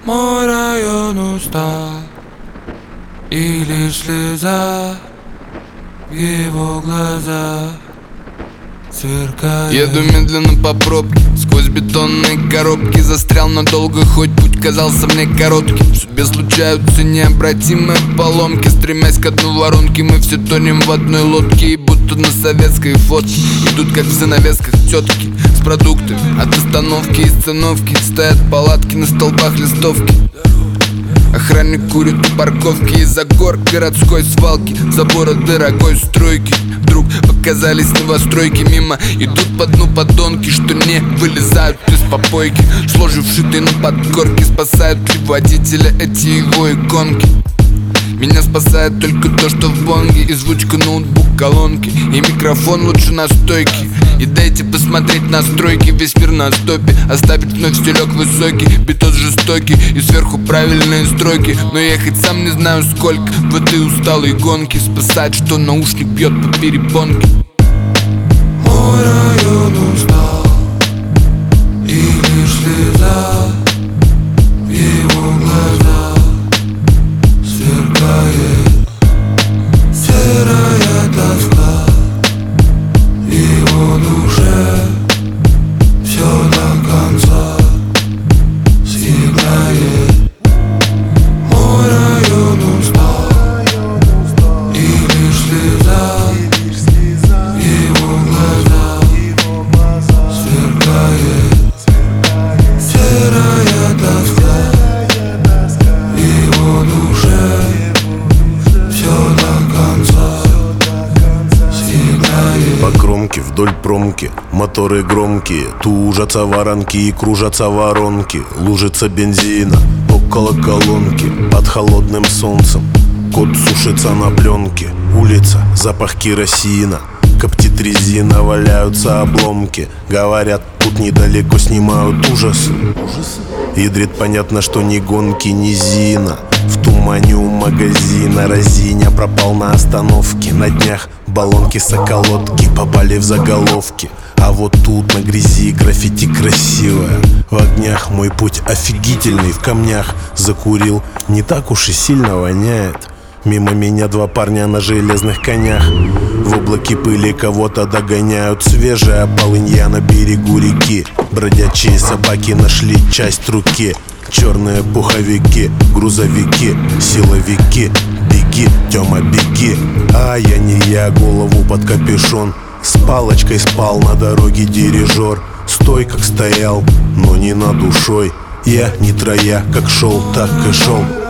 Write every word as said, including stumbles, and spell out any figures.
Мой район устал, и лишь слеза в его глазах сверкает. Еду медленно по пробке, сквозь бетонные коробки. Застрял надолго, хоть путь казался мне коротким. В судьбе случаются необратимые поломки. Стремясь к одной воронке, мы все тонем в одной лодке. И будто на советской фотке идут, как в занавесках, тетки с продуктами. От остановки и остановки стоят палатки, на столбах листовки. Охранник курит у парковки, из-за гор городской свалки, забора дорогой стройки. Вдруг показались новостройки, мимо идут по дну подонки, что не вылезают из попойки. Сложив вшитые на подкорке, спасают ли водителя эти его иконки. Меня спасает только то, что в бонге и звучка ноутбук колонки, и микрофон лучше на стойке. И дайте посмотреть настройки, весь мир на стопе. Оставить вновь стелек высокий, битос жестокий, и сверху правильные стройки. Но я хоть сам не знаю сколько в этой усталой гонке. Спасает, что наушник бьет по перепонке. Мой район устал, и лишь слеза в его глазах сверкает. Серая тоска в его душе все до конца съедает. Мой район устал, и лишь слеза в его глазах сверкает. Серая тоска в его душе все до конца съедает. По кромке вдоль промки моторы громкие, тужатся воронки и кружатся воронки. Лужица бензина около колонки под холодным солнцем. Кот сушится на пленке. Улица, запах керосина, коптит резина, валяются обломки. Говорят, тут недалеко снимают ужасы. Ядрит понятно, что ни гонки, ни Зина. В тумане у магазина разиня пропал на остановке. На днях баллонки соколотки попали в заголовки. А вот тут на грязи граффити красивое. В огнях мой путь офигительный, в камнях закурил, не так уж и сильно воняет. Мимо меня два парня на железных конях, в облаке пыли кого-то догоняют. Свежая полынья на берегу реки, бродячие собаки нашли часть руки. Черные пуховики, грузовики, силовики. Беги, Тёма, беги. А я не я, голову под капюшон. С палочкой спал на дороге дирижер. Стой, как стоял, но не над душой. Я не троя, как шел, так и шел.